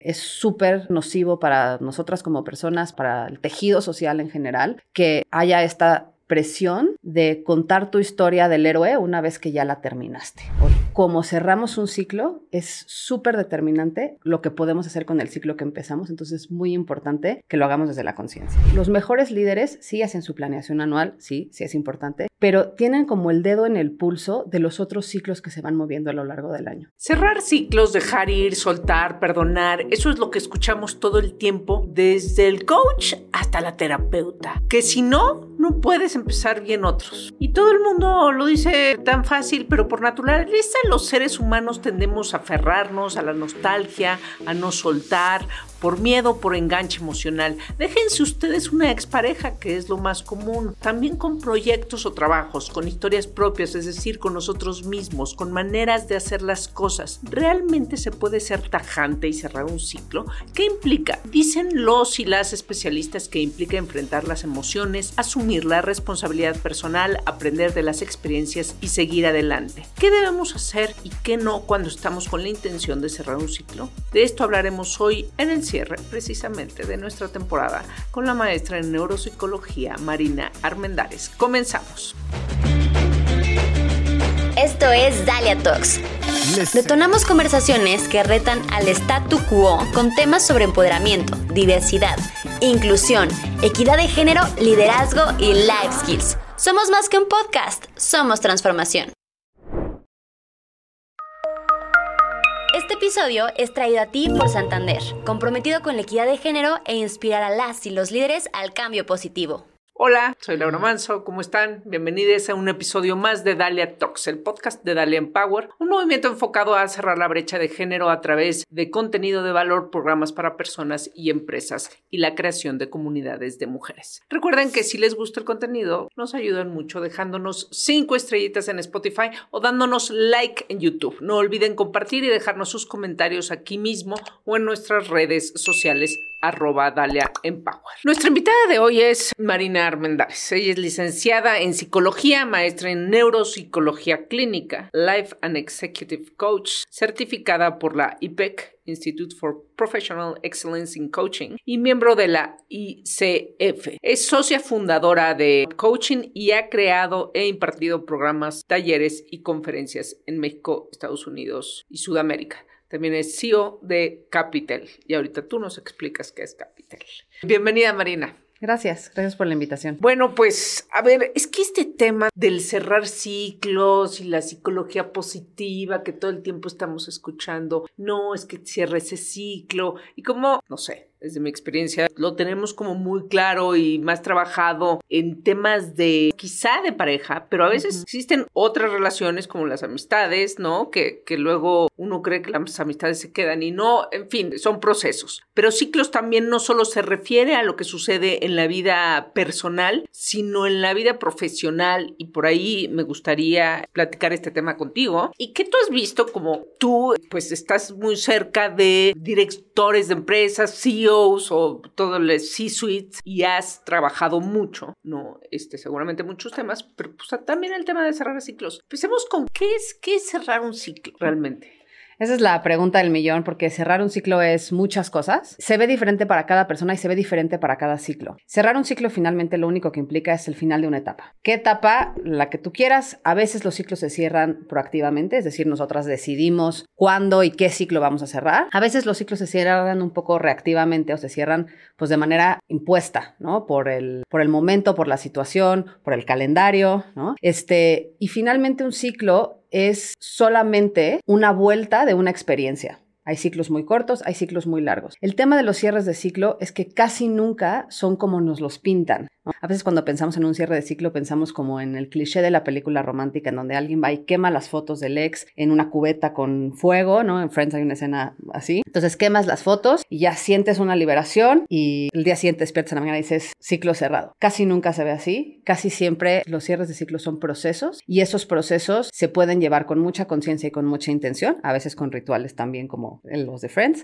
es súper nocivo para nosotras como personas, para el tejido social en general, que haya esta presión de contar tu historia del héroe una vez que ya la terminaste. Como cerramos un ciclo, es súper determinante lo que podemos hacer con el ciclo que empezamos, entonces es muy importante que lo hagamos desde la conciencia. Los mejores líderes sí hacen su planeación anual, sí es importante, pero tienen como el dedo en el pulso de los otros ciclos que se van moviendo a lo largo del año. Cerrar ciclos, dejar ir, soltar, perdonar, eso es lo que escuchamos todo el tiempo, desde el coach hasta la terapeuta, que si no puedes empezar bien otros. Y todo el mundo lo dice tan fácil, pero por naturaleza los seres humanos tendemos a aferrarnos a la nostalgia, a no soltar, por miedo, por enganche emocional. Déjense ustedes una expareja, que es lo más común. También con proyectos o trabajos, con historias propias, es decir, con nosotros mismos, con maneras de hacer las cosas. ¿Realmente se puede ser tajante y cerrar un ciclo? ¿Qué implica? Dicen los y las especialistas que implica enfrentar las emociones, asumir la responsabilidad personal, aprender de las experiencias y seguir adelante. ¿Qué debemos hacer y qué no cuando estamos con la intención de cerrar un ciclo? De esto hablaremos hoy en el cierre precisamente de nuestra temporada con la maestra en neuropsicología Marina Armendáriz. Comenzamos. Esto es Dalia Talks. Detonamos conversaciones que retan al statu quo con temas sobre empoderamiento, diversidad, inclusión, equidad de género, liderazgo y life skills. Somos más que un podcast, somos transformación. Este episodio es traído a ti por Santander, comprometido con la equidad de género e inspirar a las y los líderes al cambio positivo. Hola, soy Laura Manso, ¿cómo están? Bienvenidos a un episodio más de Dalia Talks, el podcast de Dalia Empower, un movimiento enfocado a cerrar la brecha de género a través de contenido de valor, programas para personas y empresas y la creación de comunidades de mujeres. Recuerden que si les gusta el contenido, nos ayudan mucho dejándonos 5 estrellitas en Spotify o dándonos like en YouTube. No olviden compartir y dejarnos sus comentarios aquí mismo o en nuestras redes sociales @Dalia Empower. Nuestra invitada de hoy es Marina Armendáriz. Ella es licenciada en psicología, maestra en neuropsicología clínica, Life and Executive Coach, certificada por la IPEC, Institute for Professional Excellence in Coaching, y miembro de la ICF. Es socia fundadora de Coaching y ha creado e impartido programas, talleres y conferencias en México, Estados Unidos y Sudamérica. También es CEO de Capital. Y ahorita tú nos explicas qué es Capital. Bienvenida, Marina. Gracias por la invitación. Bueno, pues, a ver, es que este tema del cerrar ciclos y la psicología positiva que todo el tiempo estamos escuchando, no, es que cierre ese ciclo y como, no sé, desde mi experiencia lo tenemos como muy claro y más trabajado en temas de quizá de pareja, pero a veces existen otras relaciones como las amistades, ¿no? Que luego uno cree que las amistades se quedan y no, en fin, son procesos. Pero ciclos también no solo se refiere a lo que sucede en la vida personal, sino en la vida profesional, y por ahí me gustaría platicar este tema contigo. ¿Y qué tú has visto como tú, pues estás muy cerca de directores de empresas, CEOs o todo el C-suite y has trabajado mucho, ¿no? Seguramente muchos temas, pero pues también el tema de cerrar ciclos. Empecemos con qué es cerrar un ciclo realmente. Esa es la pregunta del millón, porque cerrar un ciclo es muchas cosas. Se ve diferente para cada persona y se ve diferente para cada ciclo. Cerrar un ciclo finalmente lo único que implica es el final de una etapa. ¿Qué etapa? La que tú quieras. A veces los ciclos se cierran proactivamente, es decir, nosotras decidimos cuándo y qué ciclo vamos a cerrar. A veces los ciclos se cierran un poco reactivamente o se cierran pues de manera impuesta, ¿no? Por el momento, por la situación, por el calendario, ¿no? Y finalmente un ciclo es solamente una vuelta de una experiencia. Hay ciclos muy cortos, hay ciclos muy largos. El tema de los cierres de ciclo es que casi nunca son como nos los pintan, ¿no? A veces cuando pensamos en un cierre de ciclo pensamos como en el cliché de la película romántica en donde alguien va y quema las fotos del ex en una cubeta con fuego, ¿no? En Friends hay una escena así. Entonces quemas las fotos y ya sientes una liberación y el día siguiente despiertas en la mañana y dices ciclo cerrado. Casi nunca se ve así. Casi siempre los cierres de ciclo son procesos y esos procesos se pueden llevar con mucha conciencia y con mucha intención, a veces con rituales también como los de Friends,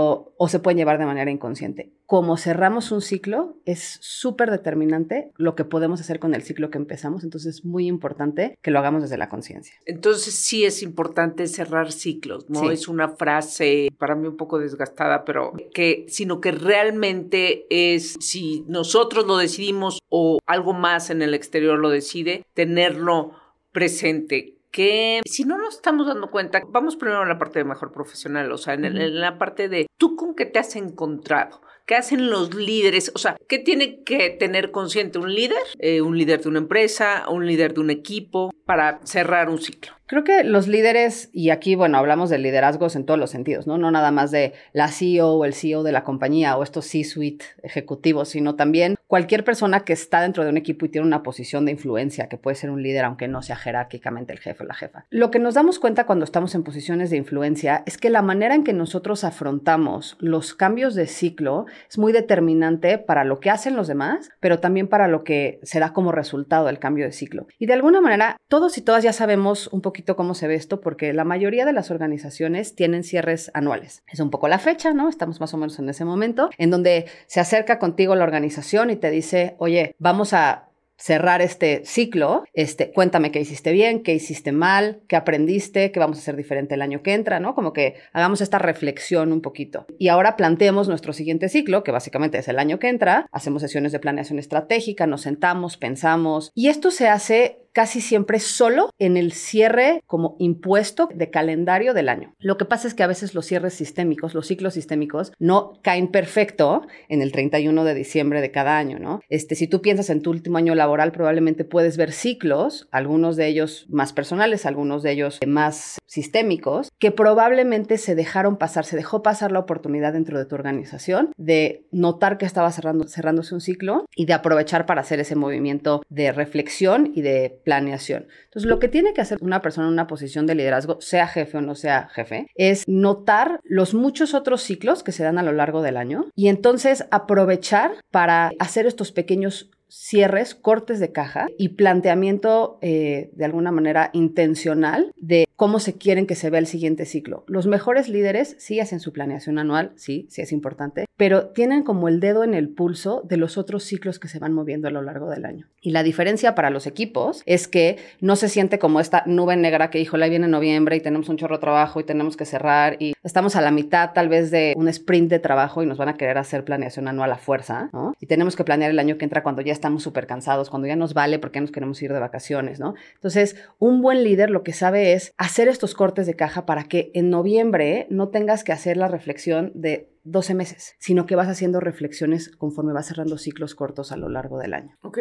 o se pueden llevar de manera inconsciente. Como cerramos un ciclo, es súper determinante lo que podemos hacer con el ciclo que empezamos, entonces es muy importante que lo hagamos desde la conciencia. Entonces sí es importante cerrar ciclos, ¿no? Sí. Es una frase para mí un poco desgastada, pero sino que realmente es, si nosotros lo decidimos o algo más en el exterior lo decide, tenerlo presente. Que si no nos estamos dando cuenta, vamos primero a la parte de mejor profesional, o sea, en la parte de tú con qué te has encontrado. ¿Qué hacen los líderes? O sea, ¿qué tiene que tener consciente un líder? Un líder de una empresa, un líder de un equipo, para cerrar un ciclo. Creo que los líderes, y aquí, bueno, hablamos de liderazgos en todos los sentidos, ¿no? No nada más de la CEO o el CEO de la compañía o estos C-suite ejecutivos, sino también cualquier persona que está dentro de un equipo y tiene una posición de influencia, que puede ser un líder, aunque no sea jerárquicamente el jefe o la jefa. Lo que nos damos cuenta cuando estamos en posiciones de influencia es que la manera en que nosotros afrontamos los cambios de ciclo es muy determinante para lo que hacen los demás, pero también para lo que se da como resultado del cambio de ciclo. Y de alguna manera, todos y todas ya sabemos un poquito cómo se ve esto, porque la mayoría de las organizaciones tienen cierres anuales. Es un poco la fecha, ¿no? Estamos más o menos en ese momento, en donde se acerca contigo la organización y te dice, oye, vamos a cerrar este ciclo, cuéntame qué hiciste bien, qué hiciste mal, qué aprendiste, qué vamos a hacer diferente el año que entra, ¿no? Como que hagamos esta reflexión un poquito. Y ahora planteemos nuestro siguiente ciclo, que básicamente es el año que entra, hacemos sesiones de planeación estratégica, nos sentamos, pensamos, y esto se hace casi siempre solo en el cierre como impuesto de calendario del año. Lo que pasa es que a veces los cierres sistémicos, los ciclos sistémicos, no caen perfecto en el 31 de diciembre de cada año, ¿no? Si tú piensas en tu último año laboral, probablemente puedes ver ciclos, algunos de ellos más personales, algunos de ellos más sistémicos, que probablemente se dejó pasar la oportunidad dentro de tu organización de notar que estaba cerrándose un ciclo y de aprovechar para hacer ese movimiento de reflexión y de planeación. Entonces, lo que tiene que hacer una persona en una posición de liderazgo, sea jefe o no sea jefe, es notar los muchos otros ciclos que se dan a lo largo del año y entonces aprovechar para hacer estos pequeños cierres, cortes de caja y planteamiento de alguna manera intencional de cómo se quieren que se vea el siguiente ciclo. Los mejores líderes sí hacen su planeación anual, sí es importante, pero tienen como el dedo en el pulso de los otros ciclos que se van moviendo a lo largo del año. Y la diferencia para los equipos es que no se siente como esta nube negra que, híjole, viene noviembre y tenemos un chorro de trabajo y tenemos que cerrar y estamos a la mitad tal vez de un sprint de trabajo y nos van a querer hacer planeación anual a fuerza, ¿no? Y tenemos que planear el año que entra cuando ya estamos súper cansados, cuando ya nos vale porque nos queremos ir de vacaciones, ¿no? Entonces, un buen líder lo que sabe es hacer estos cortes de caja para que en noviembre no tengas que hacer la reflexión de 12 meses, sino que vas haciendo reflexiones conforme vas cerrando ciclos cortos a lo largo del año. Ok.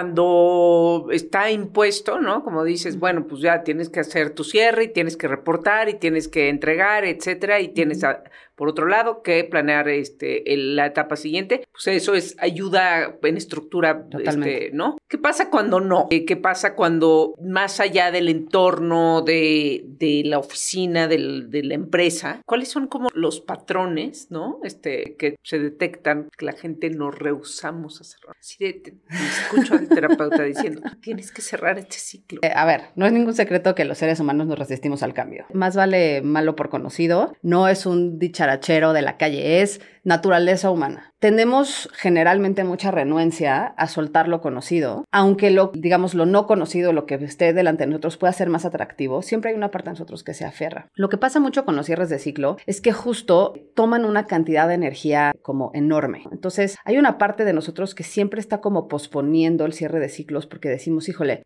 Cuando está impuesto, ¿no? Como dices, bueno, pues ya tienes que hacer tu cierre y tienes que reportar y tienes que entregar, etcétera, y tienes, por otro lado, que planear la etapa siguiente. Pues eso es ayuda en estructura, ¿no? ¿Qué pasa cuando no? ¿Qué pasa cuando más allá del entorno de la oficina, de la empresa, cuáles son como los patrones, ¿no? Que se detectan, que la gente nos rehusamos a cerrar. Así escucho al terapeuta diciendo, tienes que cerrar este ciclo. A ver, no es ningún secreto que los seres humanos nos resistimos al cambio. Más vale malo por conocido. No es un dicharachero de la calle, es naturaleza humana. Tendemos generalmente mucha renuencia a soltar lo conocido, aunque lo no conocido, lo que esté delante de nosotros pueda ser más atractivo, siempre hay una parte de nosotros que se aferra. Lo que pasa mucho con los cierres de ciclo es que justo toman una cantidad de energía como enorme. Entonces, hay una parte de nosotros que siempre está como posponiendo el cierre de ciclos porque decimos, híjole,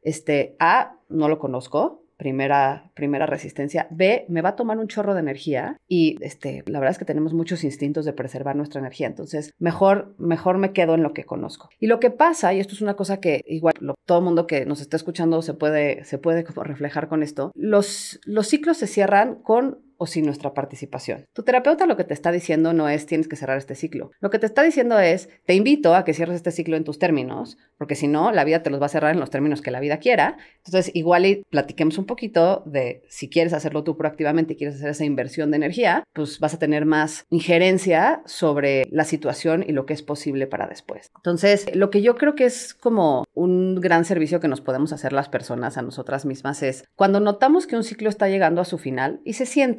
no lo conozco. Primera resistencia. B, me va a tomar un chorro de energía y la verdad es que tenemos muchos instintos de preservar nuestra energía. Entonces, mejor me quedo en lo que conozco. Y lo que pasa, y esto es una cosa que igual todo el mundo que nos está escuchando se puede como reflejar con esto, los ciclos se cierran con o sin nuestra participación. Tu terapeuta lo que te está diciendo no es tienes que cerrar este ciclo. Lo que te está diciendo es te invito a que cierres este ciclo en tus términos, porque si no, la vida te los va a cerrar en los términos que la vida quiera. Entonces, igual y platiquemos un poquito de si quieres hacerlo tú proactivamente y quieres hacer esa inversión de energía, pues vas a tener más injerencia sobre la situación y lo que es posible para después. Entonces, lo que yo creo que es como un gran servicio que nos podemos hacer las personas a nosotras mismas es cuando notamos que un ciclo está llegando a su final y se siente.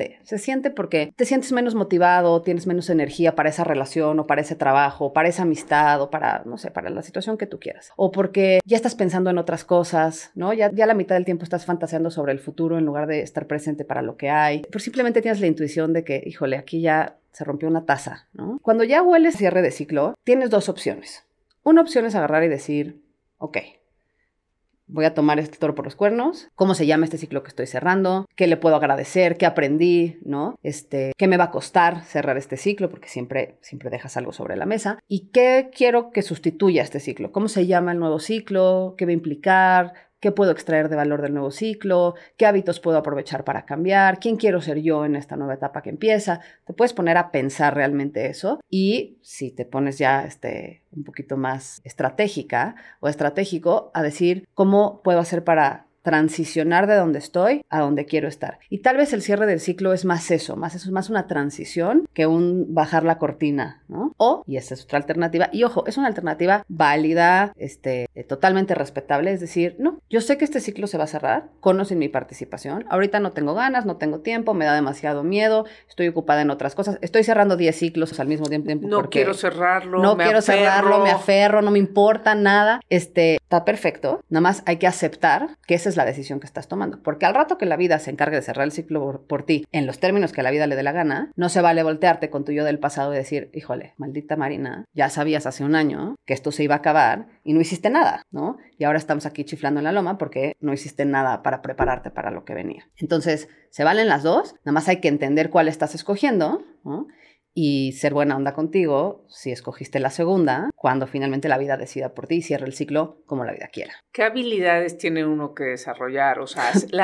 siente porque te sientes menos motivado, tienes menos energía para esa relación o para ese trabajo, para esa amistad o para, no sé, para la situación que tú quieras. O porque ya estás pensando en otras cosas, ¿no? Ya la mitad del tiempo estás fantaseando sobre el futuro en lugar de estar presente para lo que hay. Pero simplemente tienes la intuición de que, híjole, aquí ya se rompió una taza, ¿no? Cuando ya hueles cierre de ciclo, tienes dos opciones. Una opción es agarrar y decir, ok, voy a tomar este toro por los cuernos. ¿Cómo se llama este ciclo que estoy cerrando? ¿Qué le puedo agradecer? ¿Qué aprendí? ¿No? ¿Qué me va a costar cerrar este ciclo? Porque siempre dejas algo sobre la mesa. ¿Y qué quiero que sustituya este ciclo? ¿Cómo se llama el nuevo ciclo? ¿Qué va a implicar? ¿Qué puedo extraer de valor del nuevo ciclo? ¿Qué hábitos puedo aprovechar para cambiar? ¿Quién quiero ser yo en esta nueva etapa que empieza? Te puedes poner a pensar realmente eso y si te pones ya un poquito más estratégica o estratégico a decir cómo puedo hacer para transicionar de donde estoy a donde quiero estar. Y tal vez el cierre del ciclo es más eso, más una transición que un bajar la cortina, ¿no? Y esa es otra alternativa. Y ojo, es una alternativa válida, totalmente respetable. Es decir, no, yo sé que este ciclo se va a cerrar, con o sin mi participación. Ahorita no tengo ganas, no tengo tiempo, me da demasiado miedo, estoy ocupada en otras cosas. Estoy cerrando 10 ciclos al mismo tiempo. No quiero cerrarlo, no quiero cerrarlo, me aferro, no me importa nada. Está perfecto. Nada más hay que aceptar que esa es la decisión que estás tomando. Porque al rato que la vida se encargue de cerrar el ciclo por ti, en los términos que la vida le dé la gana, no se vale voltearte con tu yo del pasado y decir, híjole, maldita Marina, ya sabías hace un año que esto se iba a acabar y no hiciste nada, ¿no? Y ahora estamos aquí chiflando en la loma porque no hiciste nada para prepararte para lo que venía. Entonces, se valen las dos, nada más hay que entender cuál estás escogiendo, ¿no? Y ser buena onda contigo si escogiste la segunda, cuando finalmente la vida decida por ti y cierre el ciclo como la vida quiera. ¿Qué habilidades tiene uno que desarrollar? O sea, la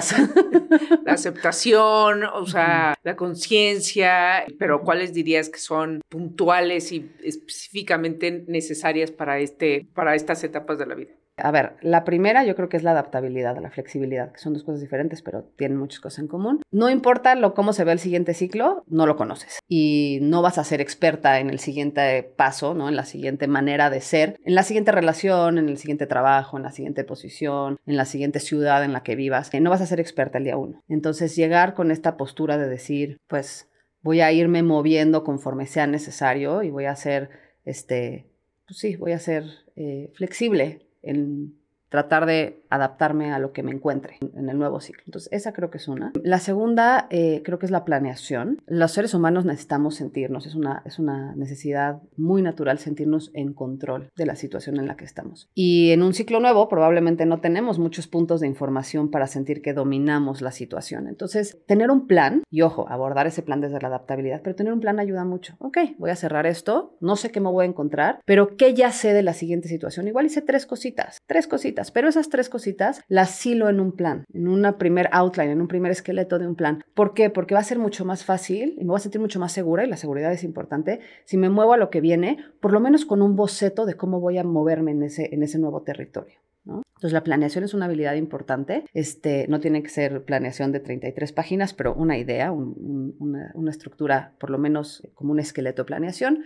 aceptación, o sea, la conciencia, pero ¿cuáles dirías que son puntuales y específicamente necesarias para estas etapas de la vida? A ver, la primera yo creo que es la adaptabilidad, la flexibilidad, que son dos cosas diferentes, pero tienen muchas cosas en común. No importa cómo se ve el siguiente ciclo, no lo conoces. Y no vas a ser experta en el siguiente paso, ¿no? En la siguiente manera de ser, en la siguiente relación, en el siguiente trabajo, en la siguiente posición, en la siguiente ciudad en la que vivas. No vas a ser experta el día uno. Entonces, llegar con esta postura de decir, pues, voy a irme moviendo conforme sea necesario y voy a ser, voy a ser flexible en tratar de adaptarme a lo que me encuentre en el nuevo ciclo. Entonces, esa creo que es una. La segunda, creo que es la planeación. Los seres humanos necesitamos sentirnos, es una necesidad muy natural sentirnos en control de la situación en la que estamos. Y en un ciclo nuevo, probablemente no tenemos muchos puntos de información para sentir que dominamos la situación. Entonces, tener un plan, y ojo, abordar ese plan desde la adaptabilidad, pero tener un plan ayuda mucho. Ok, voy a cerrar esto, no sé qué me voy a encontrar, pero ¿qué ya sé de la siguiente situación? Igual hice tres cositas, pero esas tres cositas las hilo en un plan, en una primer outline, en un primer esqueleto de un plan. ¿Por qué? Porque va a ser mucho más fácil y me voy a sentir mucho más segura, y la seguridad es importante, si me muevo a lo que viene, por lo menos con un boceto de cómo voy a moverme en ese nuevo territorio, ¿no? Entonces, la planeación es una habilidad importante. No tiene que ser planeación de 33 páginas, pero una idea, una estructura, por lo menos como un esqueleto de planeación.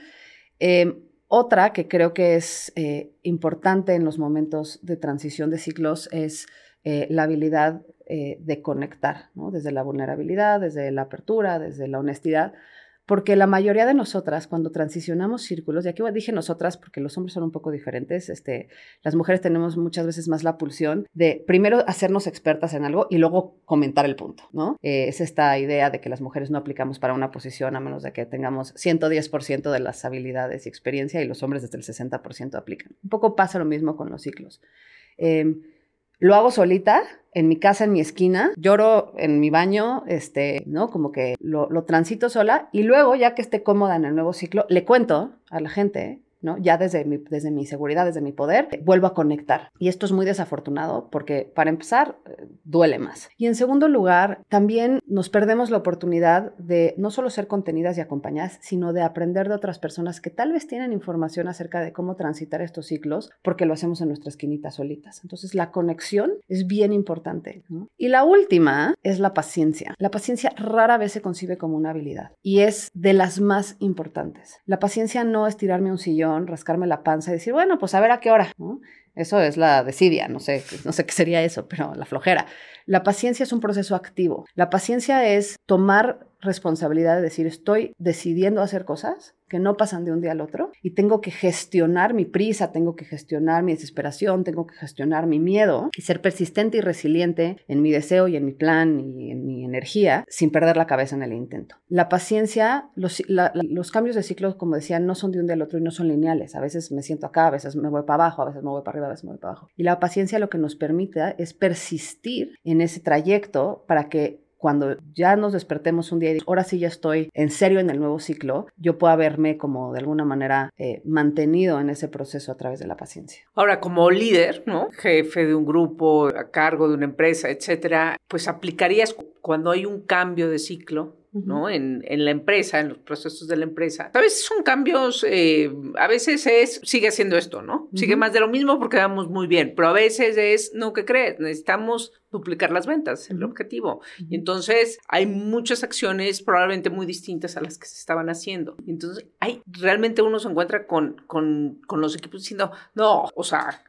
Otra que creo que es importante en los momentos de transición de ciclos es la habilidad de conectar, ¿no? Desde la vulnerabilidad, desde la apertura, desde la honestidad, porque la mayoría de nosotras cuando transicionamos círculos, y aquí dije nosotras porque los hombres son un poco diferentes, las mujeres tenemos muchas veces más la pulsión de primero hacernos expertas en algo y luego comentar el punto, ¿no? Es esta idea de que las mujeres no aplicamos para una posición a menos de que tengamos 110% de las habilidades y experiencia, y los hombres desde el 60% aplican. Un poco pasa lo mismo con los ciclos. Lo hago solita, en mi casa, en mi esquina, lloro en mi baño, ¿no? Como que lo transito sola, y luego, ya que esté cómoda en el nuevo ciclo, le cuento a la gente, ¿no? Ya desde mi seguridad, desde mi poder, vuelvo a conectar. Y esto es muy desafortunado porque, para empezar, duele más. Y en segundo lugar, también nos perdemos la oportunidad de no solo ser contenidas y acompañadas, sino de aprender de otras personas que tal vez tienen información acerca de cómo transitar estos ciclos, porque lo hacemos en nuestra esquinita solitas. Entonces, la conexión es bien importante, ¿no? Y la última es la paciencia. La paciencia rara vez se concibe como una habilidad y es de las más importantes. La paciencia no es tirarme a un sillón millón, rascarme la panza y decir, bueno, pues a ver a qué hora, ¿no? Eso es la desidia, no sé qué sería eso, pero la flojera. La paciencia es un proceso activo. La paciencia es tomar responsabilidad de decir, estoy decidiendo hacer cosas que no pasan de un día al otro y tengo que gestionar mi prisa, tengo que gestionar mi desesperación, tengo que gestionar mi miedo y ser persistente y resiliente en mi deseo y en mi plan y en mi energía sin perder la cabeza en el intento. La paciencia, los cambios de ciclo, como decía, no son de un día al otro y no son lineales. A veces me siento acá, a veces me voy para abajo, a veces me voy para arriba, a veces me voy para abajo. Y la paciencia lo que nos permite es persistir en ese trayecto para que cuando ya nos despertemos un día y digo, ahora sí ya estoy en serio en el nuevo ciclo, yo pueda verme como de alguna manera mantenido en ese proceso a través de la paciencia. Ahora, como líder, ¿no? Jefe de un grupo, a cargo de una empresa, etcétera, pues aplicarías cuando hay un cambio de ciclo, ¿no? En la empresa, en los procesos de la empresa. A veces son cambios, a veces sigue haciendo esto, ¿no? Sigue más de lo mismo porque vamos muy bien, pero a veces es, no, ¿qué crees? Necesitamos duplicar las ventas, el objetivo. Y entonces hay muchas acciones probablemente muy distintas a las que se estaban haciendo. Y entonces realmente uno se encuentra con los equipos diciendo, no, o sea,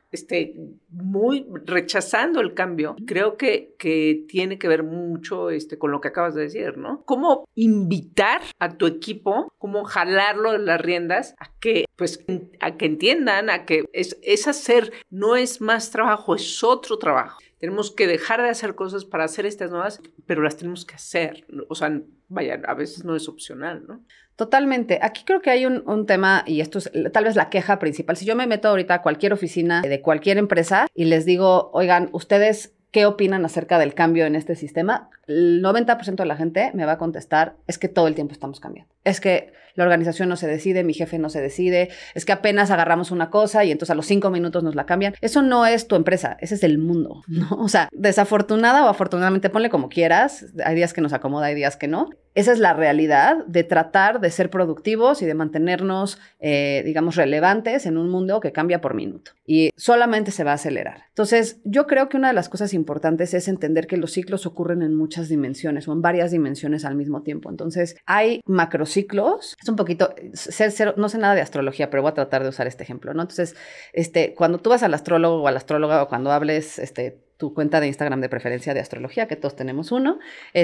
muy rechazando el cambio. Creo que tiene que ver mucho con lo que acabas de decir, ¿no? Cómo invitar a tu equipo, cómo jalarlo de las riendas a que entiendan, a que es hacer, no es más trabajo, es otro trabajo. Tenemos que dejar de hacer cosas para hacer estas nuevas, pero las tenemos que hacer. O sea, vaya, a veces no es opcional, ¿no? Totalmente. Aquí creo que hay un tema, y esto es tal vez la queja principal. Si yo me meto ahorita a cualquier oficina de cualquier empresa y les digo, oigan, ustedes, ¿qué opinan acerca del cambio en este sistema? El 90% de la gente me va a contestar, es que todo el tiempo estamos cambiando. Es que la organización no se decide, mi jefe no se decide, es que apenas agarramos una cosa y entonces a los 5 minutos nos la cambian. Eso no es tu empresa, ese es el mundo, ¿no? O sea, desafortunada o afortunadamente, ponle como quieras, hay días que nos acomoda, hay días que no. Esa es la realidad de tratar de ser productivos y de mantenernos, digamos, relevantes en un mundo que cambia por minuto. Y solamente se va a acelerar. Entonces, yo creo que una de las cosas importantes es entender que los ciclos ocurren en muchas dimensiones o en varias dimensiones al mismo tiempo. Entonces, hay macrociclos. Es un poquito, no sé nada de astrología, pero voy a tratar de usar este ejemplo, ¿no? Entonces, cuando tú vas al astrólogo o a la astróloga o cuando hables, tu cuenta de Instagram de preferencia de astrología, que todos tenemos uno,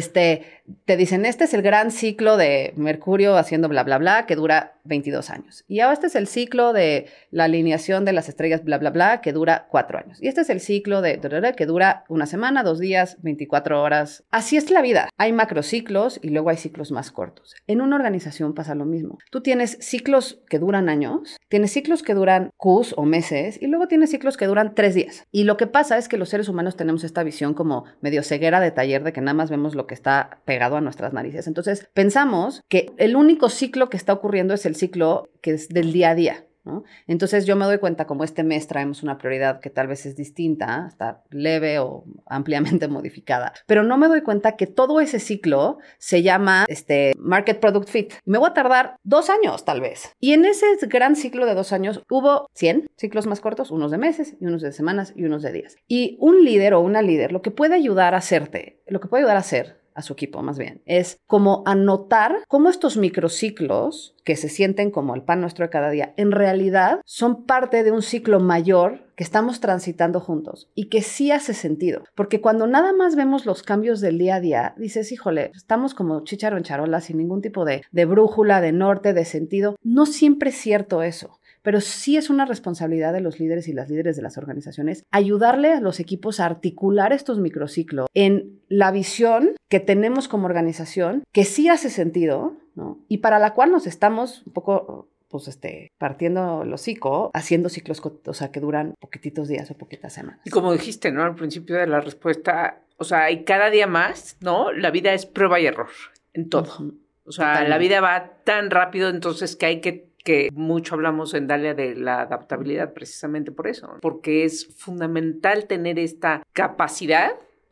te dicen, este es el gran ciclo de Mercurio haciendo bla, bla, bla, que dura 22 años. Y ahora este es el ciclo de la alineación de las estrellas, bla, bla, bla, que dura 4 años. Y este es el ciclo de que dura una semana, 2 días, 24 horas. Así es la vida. Hay macrociclos y luego hay ciclos más cortos. En una organización pasa lo mismo. Tú tienes ciclos que duran años, tienes ciclos que duran Qs o meses y luego tienes ciclos que duran 3 días. Y lo que pasa es que los seres humanos tenemos esta visión como medio ceguera de taller de que nada más vemos lo que está pegado a nuestras narices. Entonces, pensamos que el único ciclo que está ocurriendo es el ciclo que es del día a día, ¿no? Entonces yo me doy cuenta como este mes traemos una prioridad que tal vez es distinta, está leve o ampliamente modificada, pero no me doy cuenta que todo ese ciclo se llama Market Product Fit. Me voy a tardar 2 años tal vez. Y en ese gran ciclo de 2 años hubo 100 ciclos más cortos, unos de meses y unos de semanas y unos de días. Y un líder o una líder lo que puede ayudar a hacer a su equipo más bien, es como anotar cómo estos microciclos que se sienten como el pan nuestro de cada día, en realidad son parte de un ciclo mayor que estamos transitando juntos y que sí hace sentido. Porque cuando nada más vemos los cambios del día a día, dices, híjole, estamos como chícharo en charola sin ningún tipo de brújula, de norte, de sentido. No siempre es cierto eso. Pero sí es una responsabilidad de los líderes y las líderes de las organizaciones ayudarle a los equipos a articular estos microciclos en la visión que tenemos como organización, que sí hace sentido, ¿no? Y para la cual nos estamos un poco partiendo el hocico, haciendo ciclos, o sea, que duran poquititos días o poquitas semanas. Y como dijiste, ¿no? Al principio de la respuesta, o sea, y cada día más, ¿no? La vida es prueba y error en todo. Uh-huh. O sea, totalmente. La vida va tan rápido, entonces que hay que mucho hablamos en Dalia de la adaptabilidad precisamente por eso, porque es fundamental tener esta capacidad,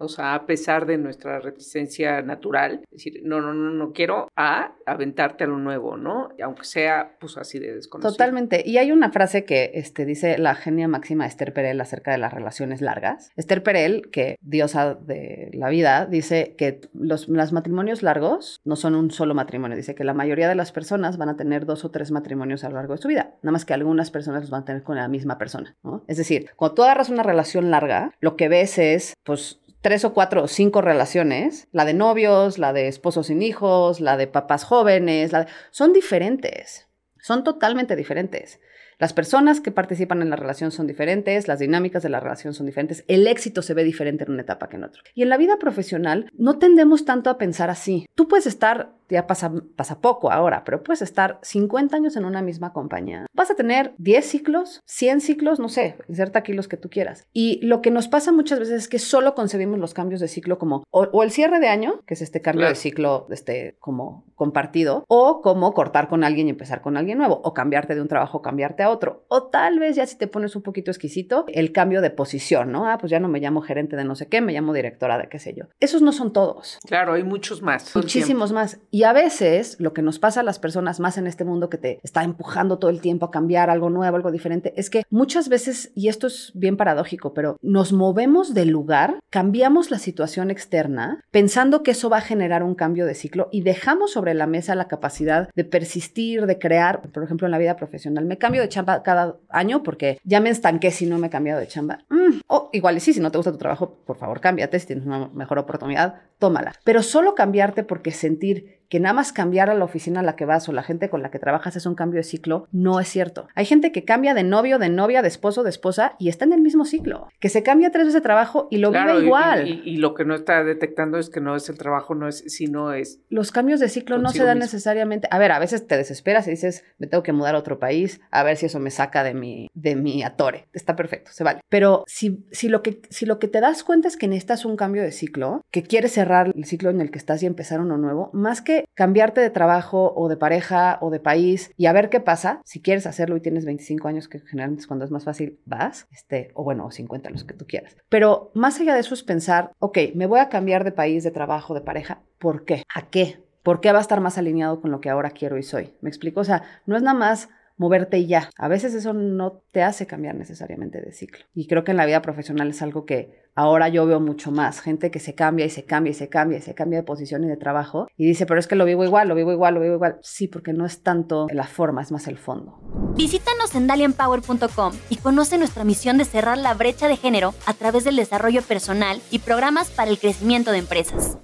O sea, a pesar de nuestra reticencia natural, es decir, no quiero aventarte a lo nuevo, ¿no? Aunque sea, pues, así de desconocido. Totalmente. Y hay una frase que dice la genia máxima Esther Perel acerca de las relaciones largas. Esther Perel, que diosa de la vida, dice que los matrimonios largos no son un solo matrimonio. Dice que la mayoría de las personas van a tener 2 o 3 matrimonios a lo largo de su vida. Nada más que algunas personas los van a tener con la misma persona, ¿no? Es decir, cuando tú agarras una relación larga, lo que ves es, pues, 3 o 4 o 5 relaciones, la de novios, la de esposos sin hijos, la de papás jóvenes, son diferentes, son totalmente diferentes. Las personas que participan en la relación son diferentes, las dinámicas de la relación son diferentes, el éxito se ve diferente en una etapa que en otra. Y en la vida profesional no tendemos tanto a pensar así. Tú puedes estar, ya pasa poco ahora, pero puedes estar 50 años en una misma compañía. Vas a tener 10 ciclos, 100 ciclos, no sé, inserta aquí los que tú quieras. Y lo que nos pasa muchas veces es que solo concebimos los cambios de ciclo como o el cierre de año, que es este cambio de ciclo como compartido, o como cortar con alguien y empezar con alguien nuevo, o cambiarte de un trabajo, cambiarte a otro, o tal vez ya si te pones un poquito exquisito, el cambio de posición, ¿no? Pues ya no me llamo gerente de no sé qué, me llamo directora de qué sé yo. Esos no son todos. Claro, hay muchos más. Muchísimos más. Y a veces lo que nos pasa a las personas más en este mundo que te está empujando todo el tiempo a cambiar algo nuevo, algo diferente, es que muchas veces, y esto es bien paradójico, pero nos movemos del lugar, cambiamos la situación externa, pensando que eso va a generar un cambio de ciclo y dejamos sobre la mesa la capacidad de persistir, de crear. Por ejemplo, en la vida profesional, me cambio de chamba cada año porque ya me estanqué si no me he cambiado de chamba. O igual y sí, si no te gusta tu trabajo, por favor, cámbiate. Si tienes una mejor oportunidad, tómala. Pero solo cambiarte porque sentir que nada más cambiar a la oficina a la que vas o la gente con la que trabajas es un cambio de ciclo, no es cierto. Hay gente que cambia de novio, de novia, de esposo, de esposa y está en el mismo ciclo. Que se cambia 3 veces de trabajo y lo vive igual. Y lo que no está detectando es que no es el trabajo, sino es... Los cambios de ciclo no se dan necesariamente... A ver, a veces te desesperas y dices, me tengo que mudar a otro país, a ver si eso me saca de mi atore. Está perfecto, se vale. Pero si lo que te das cuenta es que necesitas un cambio de ciclo, que quieres cerrar el ciclo en el que estás y empezar uno nuevo, más que cambiarte de trabajo o de pareja o de país y a ver qué pasa, si quieres hacerlo y tienes 25 años, que generalmente es cuando es más fácil, vas, o 50, los que tú quieras. Pero más allá de eso es pensar, ok, me voy a cambiar de país, de trabajo, de pareja, ¿por qué? ¿A qué? ¿Por qué va a estar más alineado con lo que ahora quiero y soy? ¿Me explico? O sea, no es nada más moverte y ya. A veces eso no te hace cambiar necesariamente de ciclo. Y creo que en la vida profesional es algo que ahora yo veo mucho más. Gente que se cambia y se cambia y se cambia y se cambia de posición y de trabajo y dice, pero es que lo vivo igual, lo vivo igual, lo vivo igual. Sí, porque no es tanto la forma, es más el fondo. Visítanos en daliaempower.com y conoce nuestra misión de cerrar la brecha de género a través del desarrollo personal y programas para el crecimiento de empresas.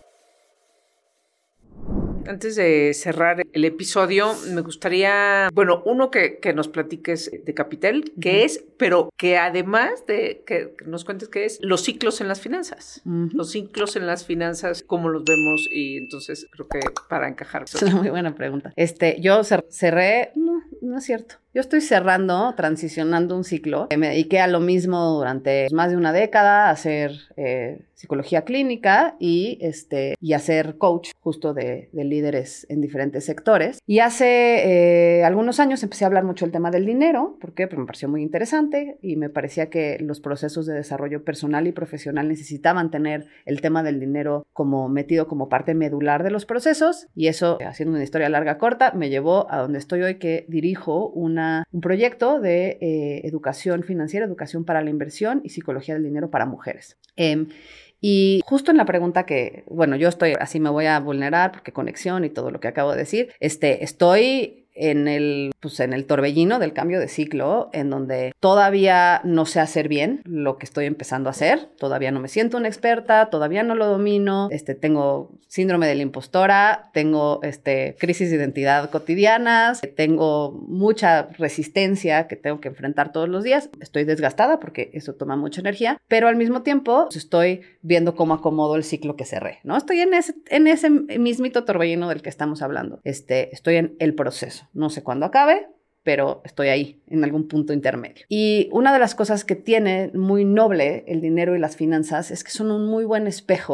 Antes de cerrar el episodio, me gustaría, uno que nos platiques de Capitel, qué es, pero que además de que nos cuentes qué es, los ciclos en las finanzas. Los ciclos en las finanzas, cómo los vemos, y entonces creo que para encajar. Es una muy buena pregunta. Yo cerré, no es cierto. Yo estoy transicionando un ciclo. Me dediqué a lo mismo durante más de una década, a hacer psicología clínica y a ser coach justo de líderes en diferentes sectores. Y hace algunos años empecé a hablar mucho del tema del dinero, porque me pareció muy interesante y me parecía que los procesos de desarrollo personal y profesional necesitaban tener el tema del dinero como metido como parte medular de los procesos. Y eso, haciendo una historia larga corta, me llevó a donde estoy hoy, que dirijo un proyecto de educación financiera, educación para la inversión y psicología del dinero para mujeres. Y justo en la pregunta que, yo estoy, así me voy a vulnerar porque conexión y todo lo que acabo de decir, estoy en el torbellino del cambio de ciclo, en donde todavía no sé hacer bien lo que estoy empezando a hacer, todavía no me siento una experta, todavía no lo domino, tengo síndrome de la impostora, tengo crisis de identidad cotidianas, tengo mucha resistencia que tengo que enfrentar todos los días, estoy desgastada porque eso toma mucha energía, pero al mismo tiempo estoy viendo cómo acomodo el ciclo que cerré, ¿no? Estoy en ese mismito torbellino del que estamos hablando, estoy en el proceso. No sé cuándo acabe, pero estoy ahí, en algún punto intermedio. Y una de las cosas que tiene muy noble el dinero y las finanzas es que son un muy buen espejo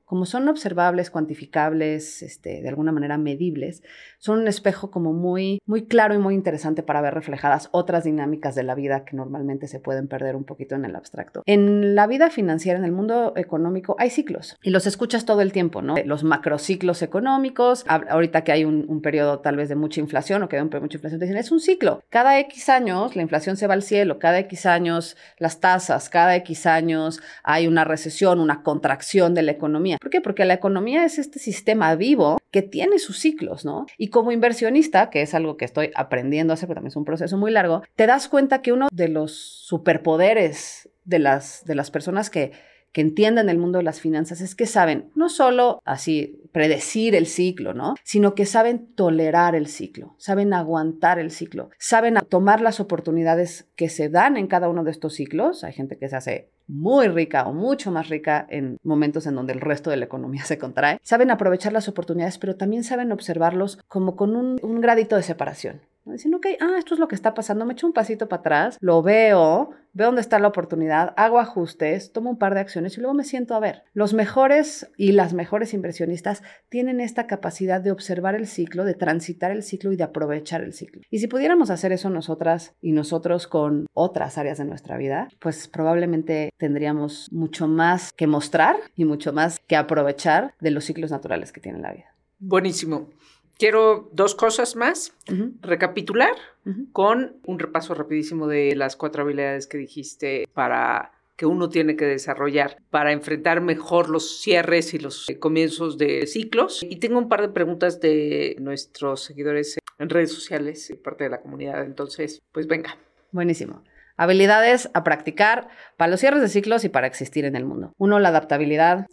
como son observables, cuantificables, de alguna manera medibles, son un espejo como muy, muy claro y muy interesante para ver reflejadas otras dinámicas de la vida que normalmente se pueden perder un poquito en el abstracto. En la vida financiera, en el mundo económico, hay ciclos y los escuchas todo el tiempo, ¿no? Los macrociclos económicos, ahorita que hay un periodo tal vez de mucha inflación o que hay mucha inflación, te dicen, es un ciclo. Cada X años la inflación se va al cielo, cada X años las tasas, cada X años hay una recesión, una contracción de la economía. ¿Por qué? Porque la economía es este sistema vivo que tiene sus ciclos, ¿no? Y como inversionista, que es algo que estoy aprendiendo a hacer, pero también es un proceso muy largo, te das cuenta que uno de los superpoderes de las personas que entienden el mundo de las finanzas es que saben no solo así predecir el ciclo, ¿no? Sino que saben tolerar el ciclo, saben aguantar el ciclo, saben tomar las oportunidades que se dan en cada uno de estos ciclos. Hay gente que se hace muy rica o mucho más rica en momentos en donde el resto de la economía se contrae. Saben aprovechar las oportunidades, pero también saben observarlos como con un gradito de separación. Dicen, ok, esto es lo que está pasando, me echo un pasito para atrás, lo veo dónde está la oportunidad, hago ajustes, tomo un par de acciones y luego me siento a ver. Los mejores y las mejores inversionistas tienen esta capacidad de observar el ciclo, de transitar el ciclo y de aprovechar el ciclo. Y si pudiéramos hacer eso nosotras y nosotros con otras áreas de nuestra vida, pues probablemente tendríamos mucho más que mostrar y mucho más que aprovechar de los ciclos naturales que tiene la vida. Buenísimo. Quiero 2 cosas más. Recapitular con un repaso rapidísimo de las 4 habilidades que dijiste para que uno tiene que desarrollar para enfrentar mejor los cierres y los comienzos de ciclos. Y tengo un par de preguntas de nuestros seguidores en redes sociales, parte de la comunidad. Entonces, pues venga. Buenísimo. Habilidades a practicar para los cierres de ciclos y para existir en el mundo. 1, la adaptabilidad,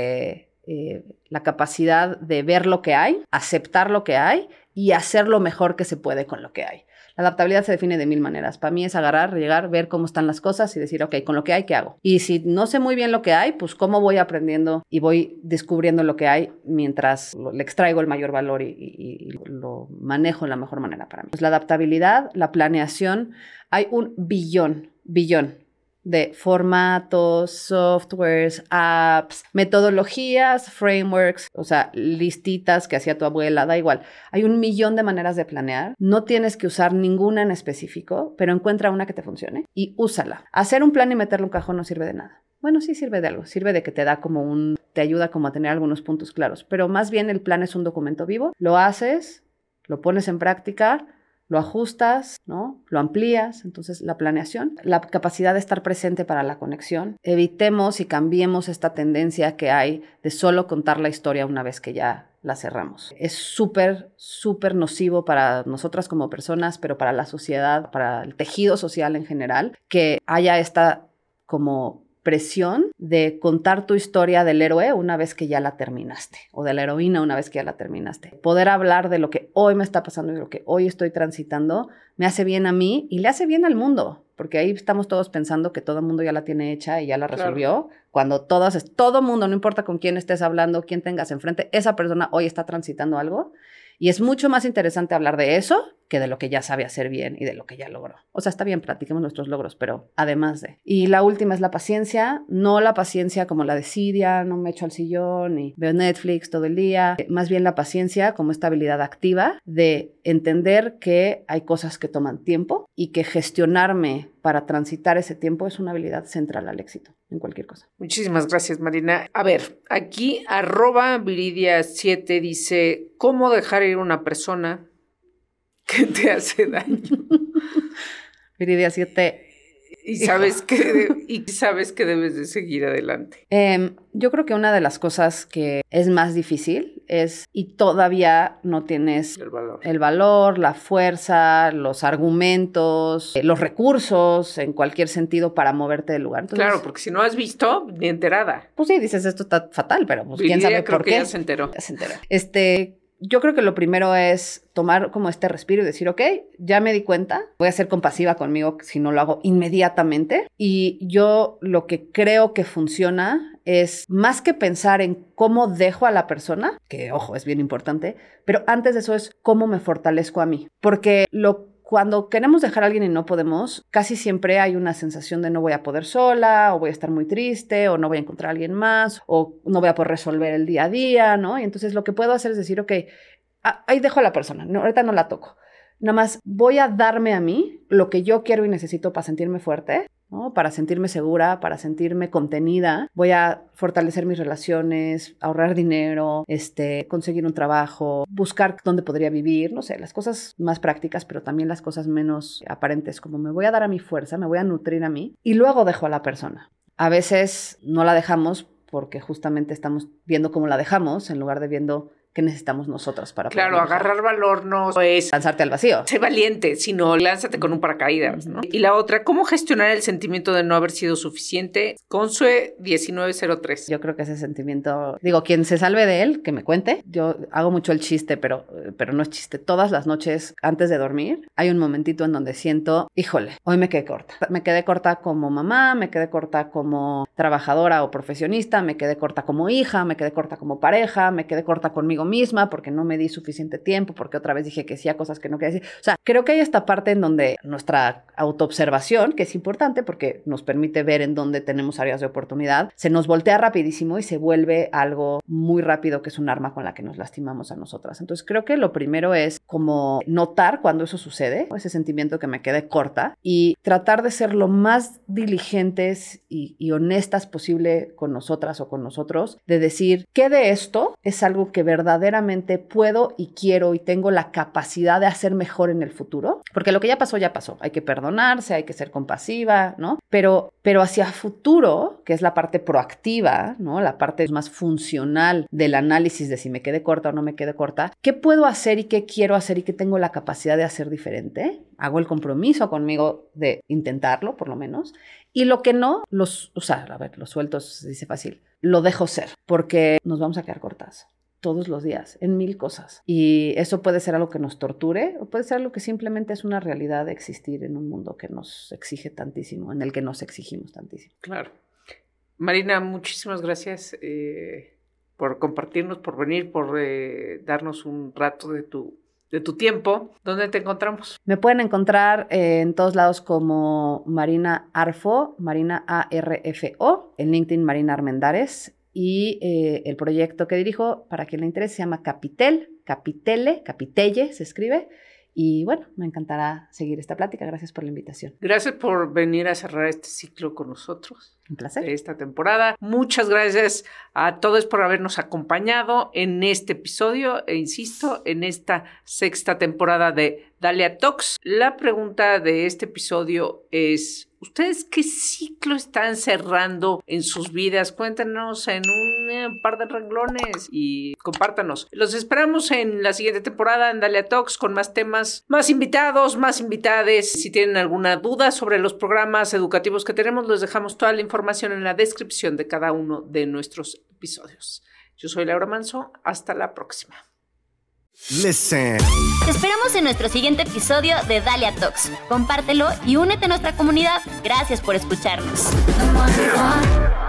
la capacidad de ver lo que hay, aceptar lo que hay y hacer lo mejor que se puede con lo que hay. La adaptabilidad se define de 1000 maneras. Para mí es agarrar, llegar, ver cómo están las cosas y decir, ok, con lo que hay, ¿qué hago? Y si no sé muy bien lo que hay, pues cómo voy aprendiendo y voy descubriendo lo que hay mientras le extraigo el mayor valor y lo manejo de la mejor manera para mí. Pues la adaptabilidad, la planeación, hay un billón de formatos, softwares, apps, metodologías, frameworks, o sea, listitas que hacía tu abuela, da igual. Hay 1,000,000 de maneras de planear. No tienes que usar ninguna en específico, pero encuentra una que te funcione y úsala. Hacer un plan y meterlo en un cajón no sirve de nada. Bueno, sí sirve de algo. Sirve de que te da te ayuda como a tener algunos puntos claros. Pero más bien el plan es un documento vivo. Lo haces, lo pones en práctica, lo ajustas, ¿no? Lo amplías. Entonces, la planeación, la capacidad de estar presente para la conexión. Evitemos y cambiemos esta tendencia que hay de solo contar la historia una vez que ya la cerramos. Es súper, súper nocivo para nosotras como personas, pero para la sociedad, para el tejido social en general, que haya esta como presión de contar tu historia del héroe una vez que ya la terminaste o de la heroína una vez que ya la terminaste. Poder hablar de lo que hoy me está pasando y lo que hoy estoy transitando me hace bien a mí y le hace bien al mundo, porque ahí estamos todos pensando que todo el mundo ya la tiene hecha y ya la resolvió, claro. Cuando todo mundo, no importa con quién estés hablando, quién tengas enfrente, esa persona hoy está transitando algo y es mucho más interesante hablar de eso que de lo que ya sabe hacer bien y de lo que ya logró. O sea, está bien, platiquemos nuestros logros, pero además de. Y la última es la paciencia, no la paciencia como la desidia, no me echo al sillón y veo Netflix todo el día, más bien la paciencia como esta habilidad activa de entender que hay cosas que toman tiempo y que gestionarme para transitar ese tiempo es una habilidad central al éxito en cualquier cosa. Muchísimas gracias, Marina. A ver, aquí @Viridia7 dice, ¿cómo dejar ir a una persona que te hace daño? Viridia7. Y sabes que debes de seguir adelante. Yo creo que una de las cosas que es más difícil es, y todavía no tienes el valor, la fuerza, los argumentos, los recursos en cualquier sentido para moverte del lugar. Entonces, claro, porque si no has visto, ni enterada. Pues sí, dices, esto está fatal, pero pues quién sabe por qué. Ya se enteró. Ya se enteró. Yo creo que lo primero es tomar como este respiro y decir, ok, ya me di cuenta, voy a ser compasiva conmigo si no lo hago inmediatamente. Y yo lo que creo que funciona es más que pensar en cómo dejo a la persona, que ojo, es bien importante, pero antes de eso es cómo me fortalezco a mí. Porque lo cuando queremos dejar a alguien y no podemos, casi siempre hay una sensación de no voy a poder sola, o voy a estar muy triste, o no voy a encontrar a alguien más, o no voy a poder resolver el día a día, ¿no? Y entonces lo que puedo hacer es decir, ok, ahí dejo a la persona, no, ahorita no la toco. Nada más voy a darme a mí lo que yo quiero y necesito para sentirme fuerte, ¿no? Para sentirme segura, para sentirme contenida. Voy a fortalecer mis relaciones, ahorrar dinero, conseguir un trabajo, buscar dónde podría vivir, no sé, las cosas más prácticas, pero también las cosas menos aparentes, como me voy a dar a mi fuerza, me voy a nutrir a mí y luego dejo a la persona. A veces no la dejamos porque justamente estamos viendo cómo la dejamos en lugar de viendo qué necesitamos nosotras para poder Claro, agarrar valor no es lanzarte al vacío. Sé valiente, sino lánzate con un paracaídas, ¿no? Y la otra, ¿cómo gestionar el sentimiento de no haber sido suficiente? Consue 1903. Yo creo que ese sentimiento, digo, quien se salve de él, que me cuente. Yo hago mucho el chiste, pero no es chiste. Todas las noches antes de dormir hay un momentito en donde siento, híjole, hoy me quedé corta. Me quedé corta como mamá, me quedé corta como trabajadora o profesionista, me quedé corta como hija, me quedé corta como pareja, me quedé corta conmigo misma porque no me di suficiente tiempo, porque otra vez dije que sí a cosas que no quería decir. O sea, creo que hay esta parte en donde nuestra autoobservación, que es importante porque nos permite ver en dónde tenemos áreas de oportunidad, se nos voltea rapidísimo y se vuelve algo muy rápido que es un arma con la que nos lastimamos a nosotras. Entonces creo que lo primero es como notar cuando eso sucede, ese sentimiento que me quedé corta, y tratar de ser lo más diligentes y honestas posible con nosotras o con nosotros, de decir qué de esto es algo que verdaderamente puedo y quiero y tengo la capacidad de hacer mejor en el futuro, porque lo que ya pasó, hay que perdonarse, hay que ser compasiva, ¿no? Pero hacia futuro, que es la parte proactiva, ¿no? La parte más funcional del análisis de si me quedé corta o no me quedé corta, ¿qué puedo hacer y qué quiero hacer y qué tengo la capacidad de hacer diferente? Hago el compromiso conmigo de intentarlo, por lo menos, y lo que no, los sueltos, se dice fácil, lo dejo ser, porque nos vamos a quedar cortas todos los días, en 1000 cosas. Y eso puede ser algo que nos torture o puede ser algo que simplemente es una realidad de existir en un mundo que nos exige tantísimo, en el que nos exigimos tantísimo. Claro. Marina, muchísimas gracias por compartirnos, por venir, por darnos un rato de tu tiempo. ¿Dónde te encontramos? Me pueden encontrar en todos lados como Marina Arfo, Marina ARFO, en LinkedIn Marina Armendáriz. Y el proyecto que dirijo, para quien le interese, se llama Capitelle se escribe. Y bueno, me encantará seguir esta plática. Gracias por la invitación. Gracias por venir a cerrar este ciclo con nosotros. Un placer. De esta temporada. Muchas gracias a todos por habernos acompañado en este episodio e insisto, en esta 6ª temporada de Dalia Talks. La pregunta de este episodio es: ¿ustedes qué ciclo están cerrando en sus vidas? Cuéntanos en un par de renglones y compártanos. Los esperamos en la siguiente temporada en Dalia Talks con más temas, más invitados, más invitades. Si tienen alguna duda sobre los programas educativos que tenemos, les dejamos toda la información en la descripción de cada uno de nuestros episodios. Yo soy Laura Manso. Hasta la próxima. Listen. Te esperamos en nuestro siguiente episodio de Dalia Talks. Compártelo y únete a nuestra comunidad. Gracias por escucharnos.